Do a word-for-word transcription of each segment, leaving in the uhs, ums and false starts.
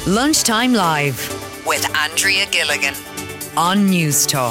Lunchtime Live with Andrea Gilligan on News Talk.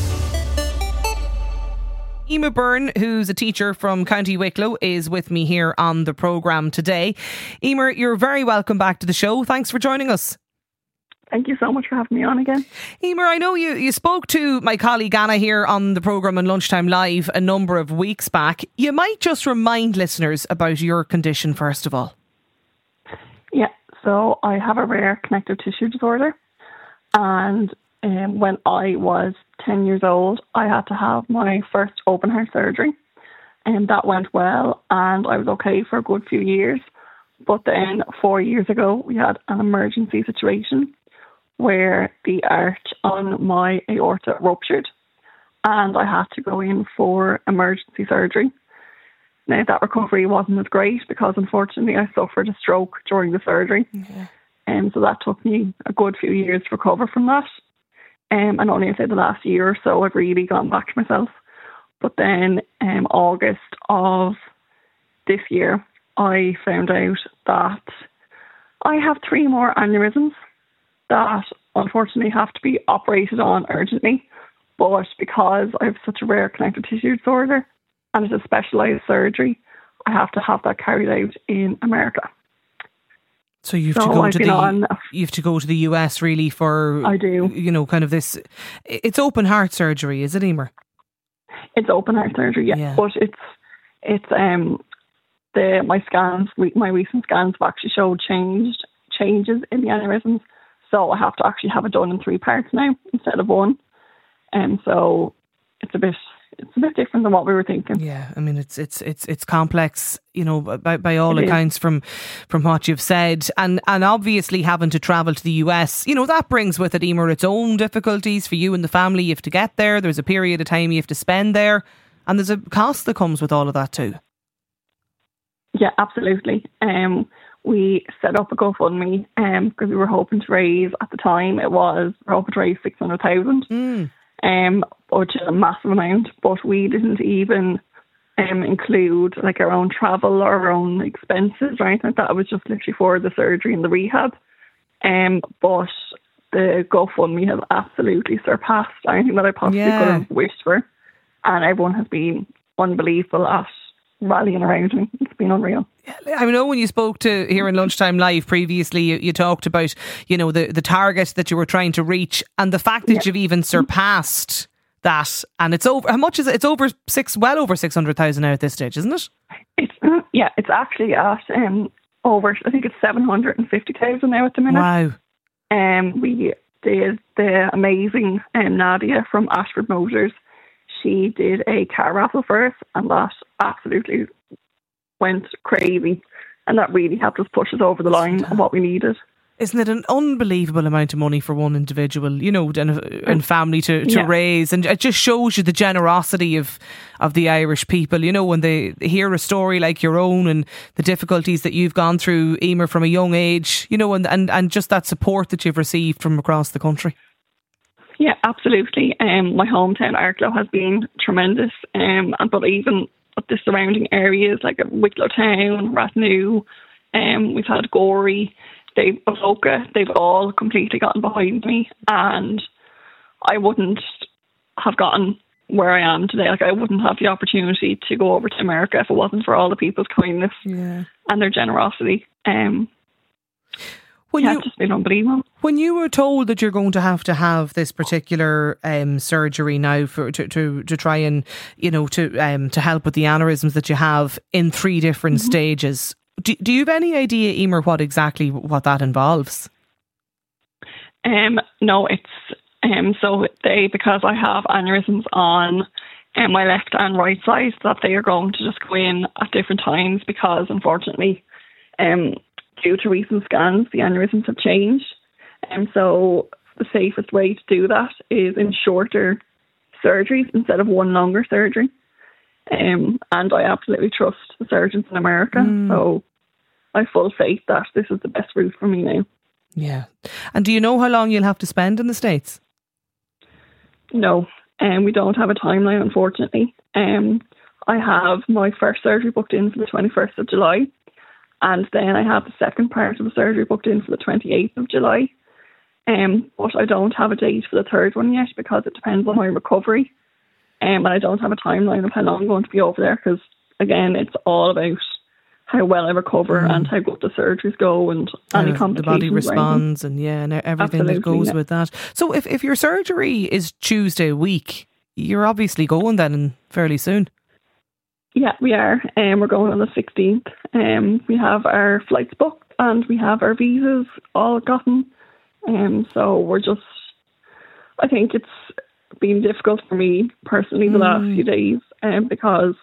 Emer Byrne, who's a teacher from County Wicklow, is with me here on the programme today. Emer, you're very welcome back to the show. Thanks for joining us. Thank you so much for having me on again. Emer, I know you, you spoke to my colleague Anna here on the programme on Lunchtime Live a number of weeks back. You might just remind listeners about your condition first of all. Yeah, so I have a rare connective tissue disorder, and um, when I was ten years old, I had to have my first open heart surgery, and that went well, and I was okay for a good few years. But then four years ago, we had an emergency situation where the arch on my aorta ruptured, and I had to go in for emergency surgery. Now, that recovery wasn't as great because, unfortunately, I suffered a stroke during the surgery. Yeah. And so that took me a good few years to recover from that. Um, and only, I'd say, the last year or so, I've really gone back to myself. But then, um, August of this year, I found out that I have three more aneurysms that, unfortunately, have to be operated on urgently. But because I have such a rare connective tissue disorder, and it's a specialised surgery, I have to have that carried out in America. So you have so to go I've to been the on, you have to go to the U S really for I do. You know, kind of this. It's open heart surgery, is it, Emer? It's open heart surgery, yeah. yeah. But it's it's um the my scans, my recent scans have actually showed changed changes in the aneurysms. So I have to actually have it done in three parts now instead of one, and so it's a bit. It's a bit different than what we were thinking. Yeah, I mean, it's it's it's it's complex, you know, by, by all it accounts is. from from what you've said. And and obviously having to travel to the U S, you know, that brings with it, Emer, its own difficulties for you and the family. You have to get there. There's a period of time you have to spend there. And there's a cost that comes with all of that too. Yeah, absolutely. Um, we set up a GoFundMe um, because we were hoping to raise, at the time, it was, we were hoping to raise six hundred thousand dollars. Mm. Um, which is a massive amount, but we didn't even um, include like our own travel or our own expenses or anything like that. It was just literally for the surgery and the rehab. Um, but the GoFundMe has absolutely surpassed anything that I possibly yeah. could have wished for, and everyone has been unbelievable at rallying around me. It's been unreal. I know when you spoke to here in Lunchtime Live previously, you, you talked about, you know, the, the target that you were trying to reach and the fact that yeah. you've even surpassed that. And it's over, how much is it? It's over six, well over six hundred thousand now at this stage, isn't it? It's, yeah, it's actually at um, over, I think it's seven hundred fifty thousand now at the minute. Wow. Um, we did the amazing um, Nadia from Ashford Motors. She did a car raffle for us, and that absolutely went crazy, and that really helped us push us over the line on what we needed. Isn't it an unbelievable amount of money for one individual, you know, and, and family to, to yeah. raise? And it just shows you the generosity of, of the Irish people, you know, when they hear a story like your own and the difficulties that you've gone through, Emer, from a young age, you know, and, and, and just that support that you've received from across the country. Yeah, absolutely. Um, my hometown, Arklow, has been tremendous. Um, but even the surrounding areas like Wicklow Town, Rathnew, um, we've had Gorey, they've Avoca, they've all completely gotten behind me, and I wouldn't have gotten where I am today. Like, I wouldn't have the opportunity to go over to America if it wasn't for all the people's kindness yeah. and their generosity. Um, When yeah, you, it's just been unbelievable. When you were told that you're going to have to have this particular um, surgery now for to, to, to try and, you know, to um, to help with the aneurysms that you have in three different mm-hmm. stages, do, do you have any idea, Emer, what exactly what that involves? Um, no, it's um, so they because I have aneurysms on um, my left and right side, that they are going to just go in at different times because, unfortunately, um. due to recent scans, the aneurysms have changed. And so the safest way to do that is in shorter surgeries instead of one longer surgery. Um, and I absolutely trust the surgeons in America. Mm. So I have full faith that this is the best route for me now. Yeah. And do you know how long you'll have to spend in the States? No. And um, we don't have a timeline, unfortunately. Um, I have my first surgery booked in for the twenty-first of July. and then I have the second part of the surgery booked in for the twenty-eighth of July. Um, but I don't have a date for the third one yet because it depends on my recovery. Um, and I don't have a timeline of how long I'm going to be over there because, again, it's all about how well I recover mm. and how good the surgeries go and uh, any complications. The body responds and, yeah, and everything Absolutely, that goes yeah. with that. So if, if your surgery is Tuesday week, you're obviously going then fairly soon. Yeah, we are. Um, we're going on the sixteenth. Um, we have our flights booked and we have our visas all gotten. Um, so we're just, I think it's been difficult for me personally the mm. last few days um, because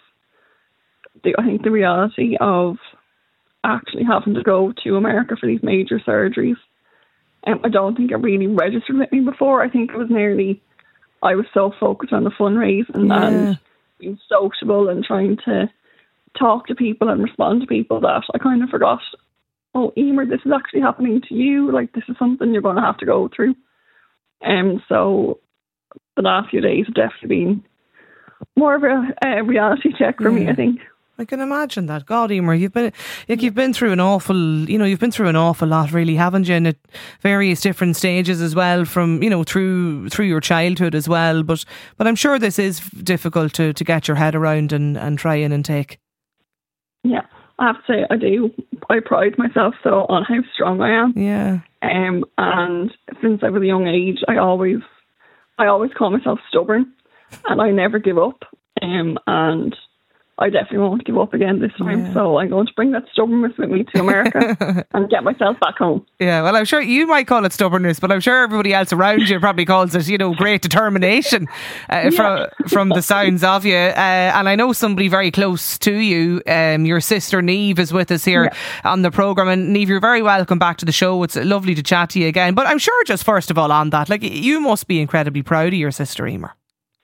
the, I think the reality of actually having to go to America for these major surgeries, um, I don't think it really registered with me before. I think it was nearly, I was so focused on the fundraising yeah. and being sociable and trying to talk to people and respond to people that I kind of forgot, oh, Emer, this is actually happening to you. Like, this is something you're going to have to go through. And um, so the last few days have definitely been more of a, a reality check for yeah. me, I think. I can imagine that. God, Emer, you've been like you've been through an awful, you know, you've been through an awful lot, really, haven't you? And at various different stages as well, from you know through through your childhood as well. But but I'm sure this is difficult to, to get your head around and, and try in and take. Yeah, I have to say I do. I pride myself so on how strong I am. Yeah. Um, and since I was a young age, I always I always call myself stubborn, and I never give up. Um, and I definitely won't give up again this time. Yeah. So I'm going to bring that stubbornness with me to America and get myself back home. Yeah, well, I'm sure you might call it stubbornness, but I'm sure everybody else around you probably calls it, you know, great determination uh, yeah. from from the sounds of you. Uh, and I know somebody very close to you, um, your sister Niamh is with us here yeah. on the programme. And Niamh, you're very welcome back to the show. It's lovely to chat to you again. But I'm sure just first of all on that, like you must be incredibly proud of your sister, Emer.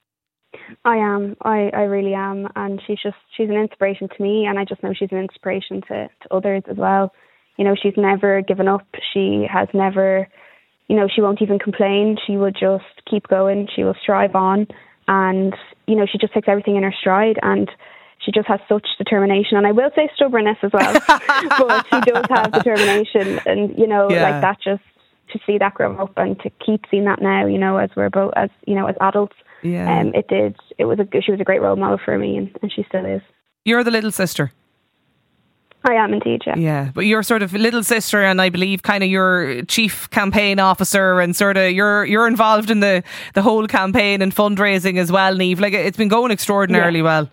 I am. I, I really am. And she's just, she's an inspiration to me. And I just know she's an inspiration to, to others as well. You know, she's never given up. She has never, you know, she won't even complain. She will just keep going. She will strive on. And, you know, she just takes everything in her stride. And she just has such determination. And I will say stubbornness as well. But she does have determination. And, you know, yeah. like that just, to see that grow up and to keep seeing that now, you know, as we're both, as, you know, as adults. Yeah. Um, it did. It was a. She was a great role model for me, and, and she still is. You're the little sister. I am indeed, yeah. Yeah, but you're sort of little sister, and I believe kind of your chief campaign officer, and sort of you're you're involved in the, the whole campaign and fundraising as well, Niamh. Like it's been going extraordinarily yeah. well.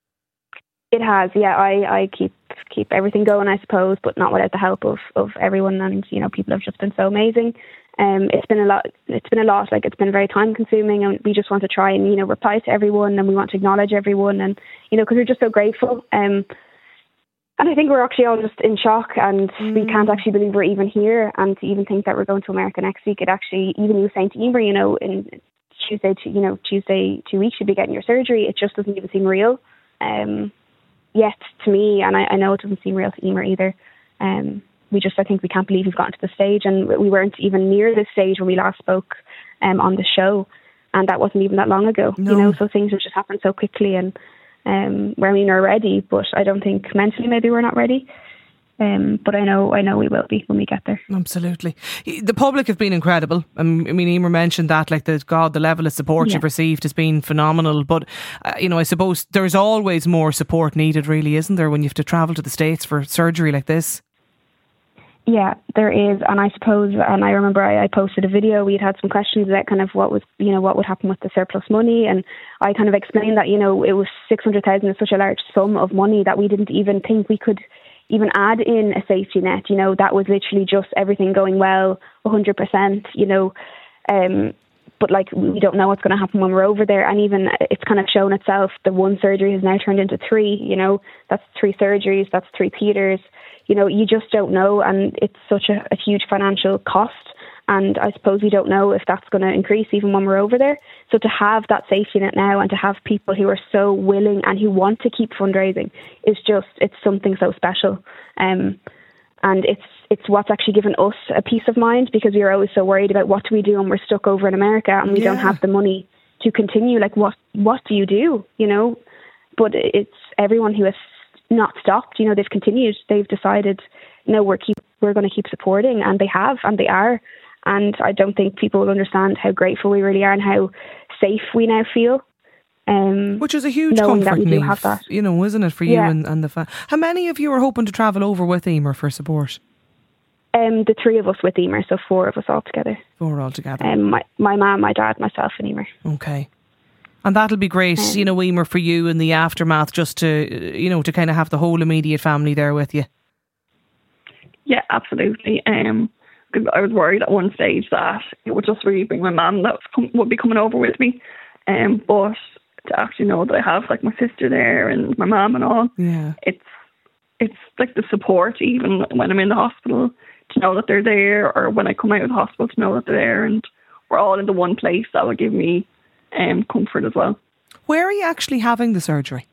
It has, yeah. I, I keep keep everything going, I suppose, but not without the help of, of everyone. And you know, people have just been so amazing. Um, it's been a lot. It's been a lot. Like it's been very time consuming, and we just want to try and you know reply to everyone, and we want to acknowledge everyone, and you know because we're just so grateful. Um, and I think we're actually all just in shock, and mm. we can't actually believe we're even here, and to even think that we're going to America next week. It actually, even you saying to Emer, you know, in Tuesday, to, you know, Tuesday, two weeks you'll be getting your surgery. It just doesn't even seem real, um, yet to me, and I, I know it doesn't seem real to Emer either. Um. We just, I think we can't believe we've gotten to the stage, and we weren't even near this stage when we last spoke um, on the show, and that wasn't even that long ago, no. you know, so things have just happened so quickly, and um, I mean, we're ready, but I don't think mentally maybe we're not ready. Um, but I know, I know we will be when we get there. Absolutely. The public have been incredible. I mean, Emer mentioned that, like the God, the level of support yeah. you've received has been phenomenal. But uh, you know, I suppose there's always more support needed, really, isn't there, when you have to travel to the States for surgery like this? Yeah, there is. And I suppose, and I remember I, I posted a video, we'd had some questions about kind of what was, you know, what would happen with the surplus money. And I kind of explained that, you know, it was six hundred thousand is such a large sum of money that we didn't even think we could even add in a safety net. You know, that was literally just everything going well, one hundred percent, you know, um, but like we don't know what's going to happen when we're over there. And even it's kind of shown itself. The one surgery has now turned into three, you know, that's three surgeries, that's three theatres. You know, you just don't know, and it's such a, a huge financial cost, and I suppose we don't know if that's going to increase even when we're over there. So to have that safety net now, and to have people who are so willing and who want to keep fundraising is just, it's something so special. Um, and it's it's what's actually given us a peace of mind, because we were always so worried about what do we do when we're stuck over in America and we yeah. don't have the money to continue. Like, what what do you do, you know? But it's everyone who has not stopped. You know, they've continued. They've decided, no, we're keep we're going to keep supporting, and they have, and they are. And I don't think people will understand how grateful we really are and how safe we now feel. Um, Which is a huge comfort, Niamh, you know, isn't it, for you yeah. and, and the family? How many of you are hoping to travel over with Emer for support? Um, the three of us with Emer, so four of us all together. Four all together. Um, my my mum, my dad, myself, and Emer. Okay. And that'll be great, um, you know, Emer, for you in the aftermath, just to, you know, to kind of have the whole immediate family there with you. Yeah, absolutely. Um, because I was worried at one stage that it would just really bring my mum that was com- would be coming over with me. Um, but to actually know that I have like my sister there and my mum and all, yeah, it's it's like the support even when I'm in the hospital, to know that they're there, or when I come out of the hospital to know that they're there, and we're all in the one place. That will give me um, comfort as well. Where are you actually having the surgery?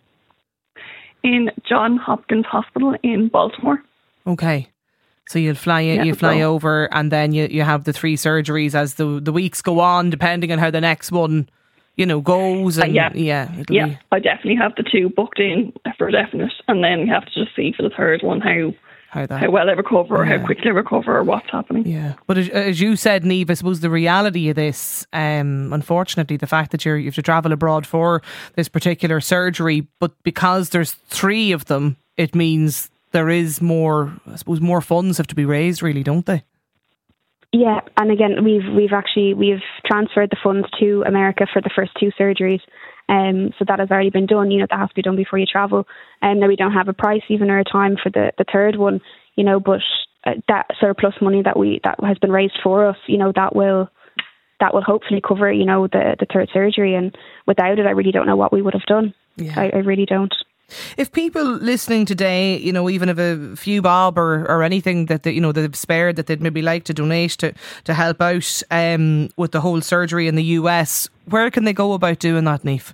In Johns Hopkins Hospital in Baltimore. Okay. So you'll fly yeah, you fly so. over, and then you, you have the three surgeries as the the weeks go on, depending on how the next one, you know, goes. And uh, yeah, yeah, yeah. Be... I definitely have the two booked in for definite, and then we have to just see for the third one how how, that, how well I recover, or yeah. how quickly I recover, or what's happening. Yeah, but as, as you said, Niamh, I suppose the reality of this, um, unfortunately, the fact that you're you have to travel abroad for this particular surgery, but because there's three of them, it means there is more, I suppose, more funds have to be raised, really, don't they? Yeah, and again, we've we've actually we've transferred the funds to America for the first two surgeries, um, so that has already been done. You know, that has to be done before you travel, and now we don't have a price even or a time for the, the third one. You know, but uh, that surplus money that we that has been raised for us, you know, that will that will hopefully cover, you know, the the third surgery. And without it, I really don't know what we would have done. Yeah. I, I really don't. If people listening today, you know, even if a few bob or, or anything that they, you know, they've spared that they'd maybe like to donate to, to help out um, with the whole surgery in the U S, where can they go about doing that, Niamh?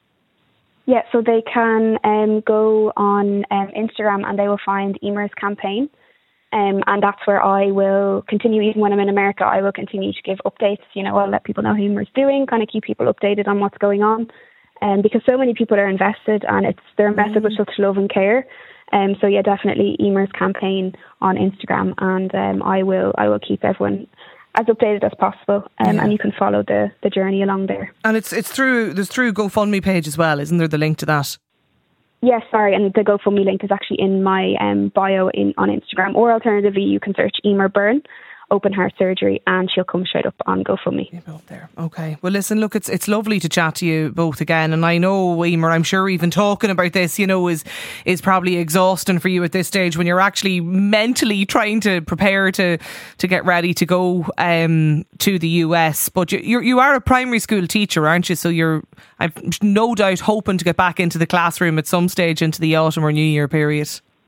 Yeah, so they can um, go on um, Instagram and they will find Emer's campaign. Um, and that's where I will continue, even when I'm in America, I will continue to give updates. You know, I'll let people know how Emer's doing, kind of keep people updated on what's going on. Um, because so many people are invested, and it's they're invested mm. with such love and care. Um, so yeah, definitely Emer's campaign on Instagram, and um, I will I will keep everyone as updated as possible, um, yeah. and you can follow the, the journey along there. And it's it's through there's through GoFundMe page as well, isn't there? The link to that. Yes, sorry, and the GoFundMe link is actually in my um, bio in on Instagram, or alternatively, you can search Emer Byrne open heart surgery, and she'll come straight up on GoFundMe. You're both there. Okay. Well, listen, look, it's it's lovely to chat to you both again, and I know, Emer, I'm sure even talking about this, you know, is is probably exhausting for you at this stage when you're actually mentally trying to prepare to to get ready to go um, to the U S. But you you're, you are a primary school teacher, aren't you? So you're, I've no doubt, hoping to get back into the classroom at some stage into the autumn or New Year period.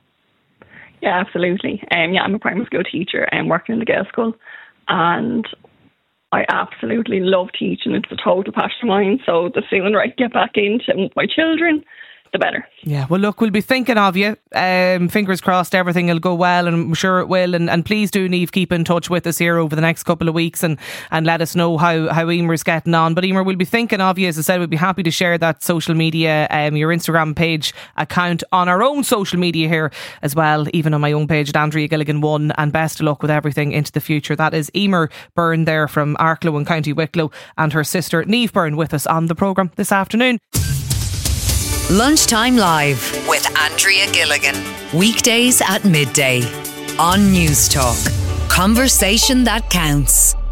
Yeah, absolutely. Um, yeah, I'm a primary school teacher and working in the Gael school, and I absolutely love teaching. It's a total passion of mine. So the sooner I get back into my children, the better. Yeah, well, look, we'll be thinking of you. Um, fingers crossed everything will go well, and I'm sure it will. And, and please do, Niamh, keep in touch with us here over the next couple of weeks and, and let us know how, how Emer's getting on. But Emer, we'll be thinking of you. As I said, we'll be happy to share that social media, um, your Instagram page account on our own social media here as well, even on my own page at Andrea Gilligan one. And best of luck with everything into the future. That is Emer Byrne there from Arklow in County Wicklow, and her sister Niamh Byrne with us on the programme this afternoon. Lunchtime Live with Andrea Gilligan. Weekdays at midday on News Talk. Conversation that counts.